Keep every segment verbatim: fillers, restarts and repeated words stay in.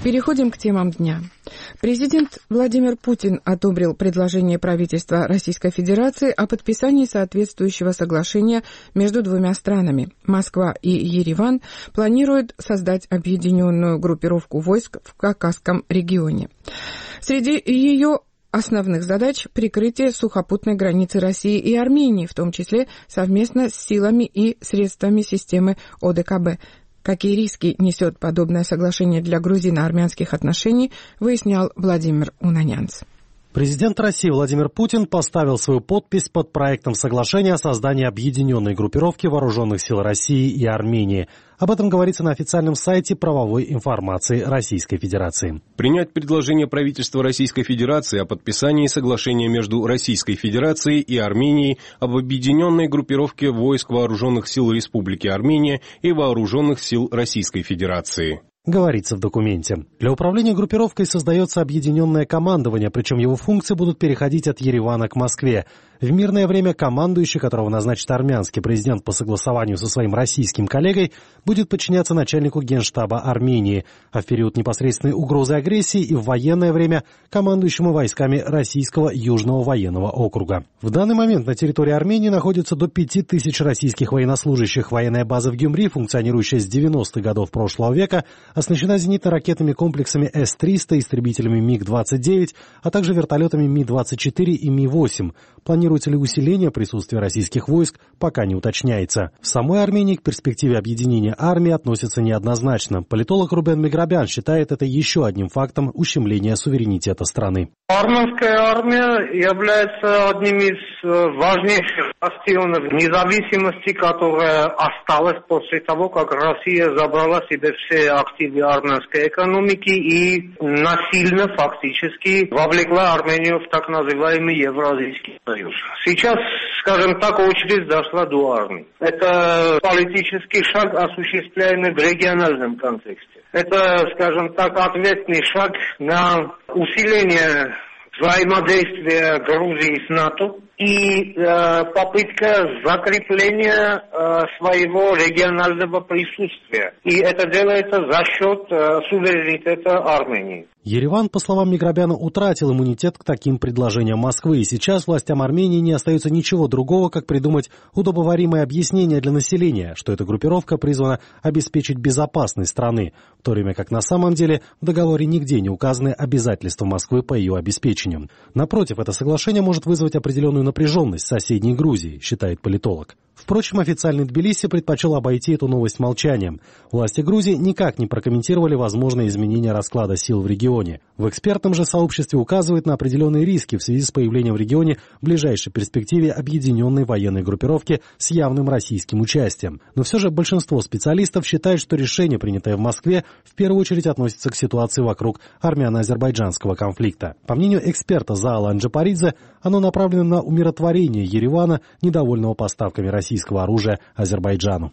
Переходим к темам дня. Президент Владимир Путин одобрил предложение правительства Российской Федерации о подписании соответствующего соглашения между двумя странами. Москва и Ереван планируют создать объединенную группировку войск в Кавказском регионе. Среди ее основных задач – прикрытие сухопутной границы России и Армении, в том числе совместно с силами и средствами системы О Дэ Ка Бэ. Какие риски несет подобное соглашение для грузино-армянских отношений, выяснял Владимир Унанянц. Президент России Владимир Путин поставил свою подпись под проектом соглашения о создании объединенной группировки вооруженных сил России и Армении. Об этом говорится на официальном сайте правовой информации Российской Федерации. Принять предложение правительства Российской Федерации о подписании соглашения между Российской Федерацией и Арменией об объединенной группировке войск вооруженных сил Республики Армения и вооруженных сил Российской Федерации. Говорится в документе. Для управления группировкой создается объединенное командование, причем его функции будут переходить от Еревана к Москве. В мирное время командующий, которого назначит армянский президент по согласованию со своим российским коллегой, будет подчиняться начальнику Генштаба Армении, а в период непосредственной угрозы агрессии и в военное время командующему войсками Российского Южного военного округа. В данный момент на территории Армении находится до пяти тысяч российских военнослужащих. Военная база в Гюмри, функционирующая с девяностых годов прошлого века, оснащена зенитно-ракетными комплексами Эс триста, истребителями Миг двадцать девять, а также вертолетами Ми двадцать четыре и Ми восемь. Планируется ли усиление присутствия российских войск, пока не уточняется. В самой Армении к перспективе объединения армии относятся неоднозначно. Политолог Рубен Миграбян считает это еще одним фактом ущемления суверенитета страны. Армянская армия является одним из важнейших бастионов независимости, которая осталась после того, как Россия забрала себе все активы армянской экономики и насильно фактически вовлекла Армению в так называемый Евразийский союз. Сейчас, скажем так, очередь дошла до армии. Это политический шаг, осуществляемый в региональном контексте. Это, скажем так, ответный шаг на усиление взаимодействия Грузии с НАТО и э, попытка закрепления э, своего регионального присутствия. И это делается за счет э, суверенитета Армении. Ереван, по словам Миграбяна, утратил иммунитет к таким предложениям Москвы, и сейчас властям Армении не остается ничего другого, как придумать удобоваримое объяснение для населения, что эта группировка призвана обеспечить безопасность страны, в то время как на самом деле в договоре нигде не указаны обязательства Москвы по ее обеспечению. Напротив, это соглашение может вызвать определенную напряженность в соседней Грузии, считает политолог. Впрочем, официальный Тбилиси предпочел обойти эту новость молчанием. Власти Грузии никак не прокомментировали возможные изменения расклада сил в регионе. В экспертном же сообществе указывают на определенные риски в связи с появлением в регионе в ближайшей перспективе объединенной военной группировки с явным российским участием. Но все же большинство специалистов считают, что решение, принятое в Москве, в первую очередь относится к ситуации вокруг армяно-азербайджанского конфликта. По мнению эксперта Заала Анджапаридзе, оно направлено на умиротворение Еревана, недовольного поставками российского оружия Азербайджану.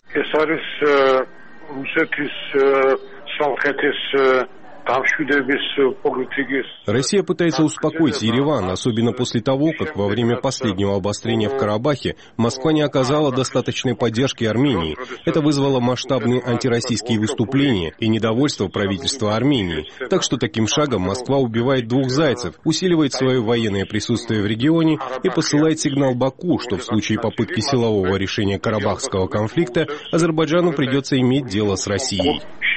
Россия пытается успокоить Ереван, особенно после того, как во время последнего обострения в Карабахе Москва не оказала достаточной поддержки Армении. Это вызвало масштабные антироссийские выступления и недовольство правительства Армении. Так что таким шагом Москва убивает двух зайцев, усиливает свое военное присутствие в регионе и посылает сигнал Баку, что в случае попытки силового решения карабахского конфликта Азербайджану придется иметь дело с Россией.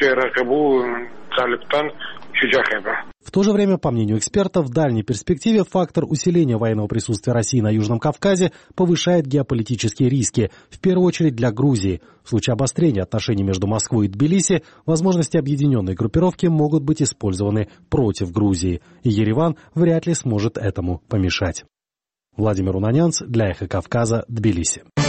В то же время, по мнению экспертов, в дальней перспективе фактор усиления военного присутствия России на Южном Кавказе повышает геополитические риски, в первую очередь для Грузии. В случае обострения отношений между Москвой и Тбилиси возможности объединенной группировки могут быть использованы против Грузии, и Ереван вряд ли сможет этому помешать. Владимир Унанянц для Эхо Кавказа, Тбилиси.